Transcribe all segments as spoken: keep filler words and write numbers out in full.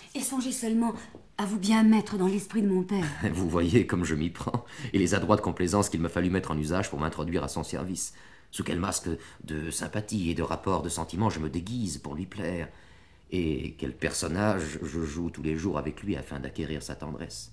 Et songez seulement à vous bien mettre dans l'esprit de mon père. Vous voyez comme je m'y prends, et les adroites complaisances qu'il m'a fallu mettre en usage pour m'introduire à son service. Sous quel masque de sympathie et de rapport de sentiment je me déguise pour lui plaire, et quel personnage je joue tous les jours avec lui afin d'acquérir sa tendresse.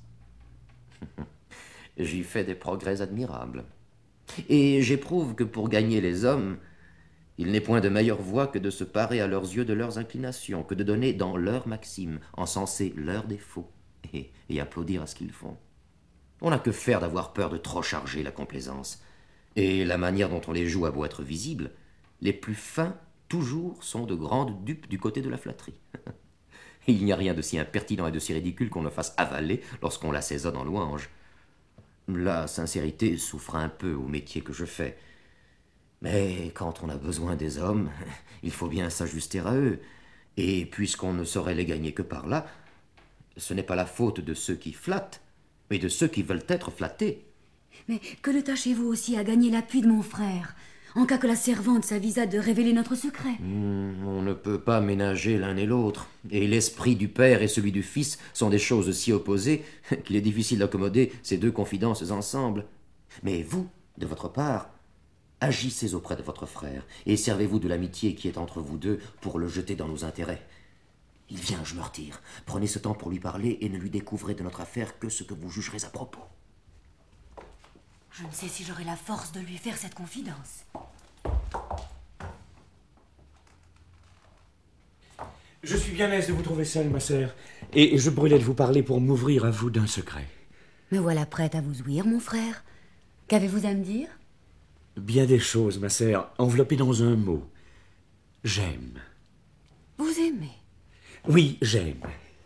J'y fais des progrès admirables. Et j'éprouve que pour gagner les hommes, il n'est point de meilleure voie que de se parer à leurs yeux de leurs inclinations, que de donner dans leurs maximes, encenser leurs défauts, et, et applaudir à ce qu'ils font. On n'a que faire d'avoir peur de trop charger la complaisance. Et la manière dont on les joue a beau être visible, les plus fins, toujours, sont de grandes dupes du côté de la flatterie. Il n'y a rien de si impertinent et de si ridicule qu'on ne fasse avaler lorsqu'on l'assaisonne en louange. La sincérité souffre un peu au métier que je fais. Mais quand on a besoin des hommes, il faut bien s'ajuster à eux. Et puisqu'on ne saurait les gagner que par là, ce n'est pas la faute de ceux qui flattent, mais de ceux qui veulent être flattés. Mais que ne tâchez-vous aussi à gagner l'appui de mon frère, en cas que la servante s'avisa de révéler notre secret? Mmh, on ne peut pas ménager l'un et l'autre. Et l'esprit du père et celui du fils sont des choses si opposées qu'il est difficile d'accommoder ces deux confidences ensemble. Mais vous, de votre part, agissez auprès de votre frère, et servez-vous de l'amitié qui est entre vous deux pour le jeter dans nos intérêts. Il vient, je me retire. Prenez ce temps pour lui parler et ne lui découvrez de notre affaire que ce que vous jugerez à propos. Je ne sais si j'aurai la force de lui faire cette confidence. Je suis bien aise de vous trouver seule, ma sœur, et je brûlais de vous parler pour m'ouvrir à vous d'un secret. Me voilà prête à vous ouïr, mon frère. Qu'avez-vous à me dire? Bien des choses, ma sœur, enveloppées dans un mot. J'aime. Vous aimez? Oui, j'aime.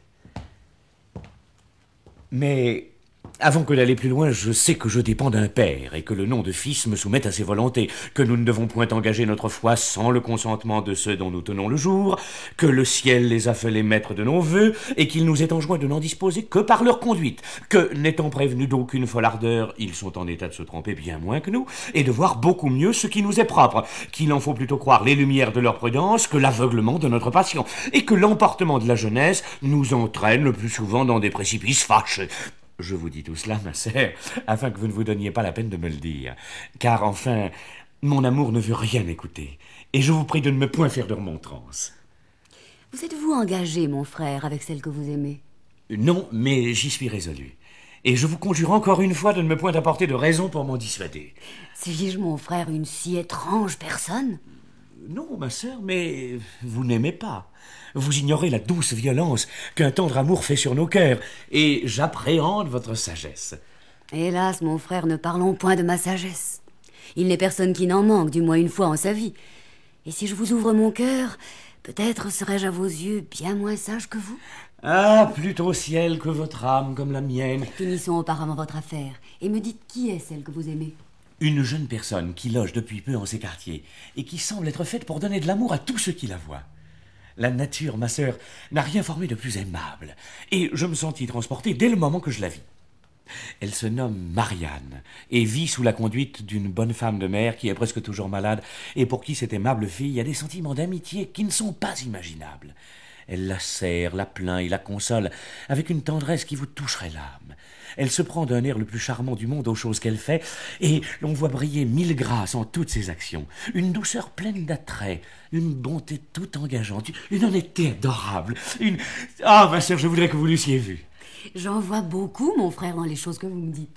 Mais avant que d'aller plus loin, je sais que je dépends d'un père et que le nom de fils me soumette à ses volontés, que nous ne devons point engager notre foi sans le consentement de ceux dont nous tenons le jour, que le ciel les a fait les maîtres de nos vœux et qu'il nous est enjoint de n'en disposer que par leur conduite, que, n'étant prévenus d'aucune folle ardeur, ils sont en état de se tromper bien moins que nous et de voir beaucoup mieux ce qui nous est propre, qu'il en faut plutôt croire les lumières de leur prudence que l'aveuglement de notre passion, et que l'emportement de la jeunesse nous entraîne le plus souvent dans des précipices fâcheux. Je vous dis tout cela, ma sœur, afin que vous ne vous donniez pas la peine de me le dire. Car, enfin, mon amour ne veut rien écouter. Et je vous prie de ne me point faire de remontrance. Vous êtes-vous engagé, mon frère, avec celle que vous aimez? Non, mais j'y suis résolu. Et je vous conjure encore une fois de ne me point apporter de raison pour m'en dissuader. Suis-je, mon frère, une si étrange personne? Non, ma sœur, mais vous n'aimez pas. Vous ignorez la douce violence qu'un tendre amour fait sur nos cœurs, et j'appréhende votre sagesse. Hélas, mon frère, ne parlons point de ma sagesse. Il n'est personne qui n'en manque, du moins une fois en sa vie. Et si je vous ouvre mon cœur, peut-être serais-je à vos yeux bien moins sage que vous? Ah, plutôt au ciel que votre âme comme la mienne. Finissons auparavant votre affaire, et me dites qui est celle que vous aimez. Une jeune personne qui loge depuis peu en ces quartiers, et qui semble être faite pour donner de l'amour à tous ceux qui la voient. La nature, ma sœur, n'a rien formé de plus aimable, et je me sentis transporté dès le moment que je la vis. Elle se nomme Marianne, et vit sous la conduite d'une bonne femme de mère qui est presque toujours malade, et pour qui cette aimable fille a des sentiments d'amitié qui ne sont pas imaginables. Elle la serre, la plaint et la console avec une tendresse qui vous toucherait l'âme. Elle se prend d'un air le plus charmant du monde aux choses qu'elle fait, et l'on voit briller mille grâces en toutes ses actions, une douceur pleine d'attrait, une bonté tout engageante, une honnêteté adorable, une... Ah, ma sœur, je voudrais que vous l'eussiez vue. J'en vois beaucoup, mon frère, dans les choses que vous me dites.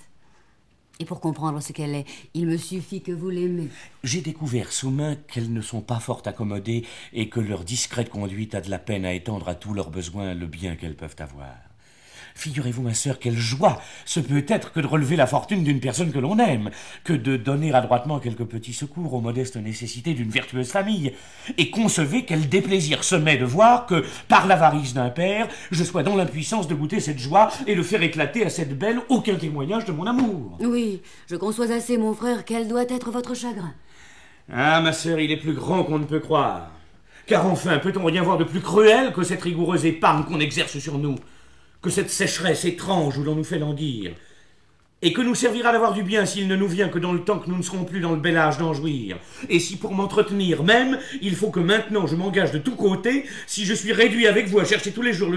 Et pour comprendre ce qu'elle est, il me suffit que vous l'aimez. J'ai découvert sous main qu'elles ne sont pas fort accommodées et que leur discrète conduite a de la peine à étendre à tous leurs besoins le bien qu'elles peuvent avoir. Figurez-vous, ma sœur, quelle joie ce peut être que de relever la fortune d'une personne que l'on aime, que de donner adroitement quelques petits secours aux modestes nécessités d'une vertueuse famille. Et concevez quel déplaisir se met de voir que, par l'avarice d'un père, je sois dans l'impuissance de goûter cette joie et de faire éclater à cette belle aucun témoignage de mon amour. Oui, je conçois assez, mon frère, quel doit être votre chagrin. Ah, ma sœur, il est plus grand qu'on ne peut croire. Car enfin, peut-on rien voir de plus cruel que cette rigoureuse épargne qu'on exerce sur nous, que cette sécheresse étrange où l'on nous fait languir, et que nous servira d'avoir du bien s'il ne nous vient que dans le temps que nous ne serons plus dans le bel âge d'en jouir, et si pour m'entretenir même, il faut que maintenant je m'engage de tous côtés, si je suis réduit avec vous à chercher tous les jours le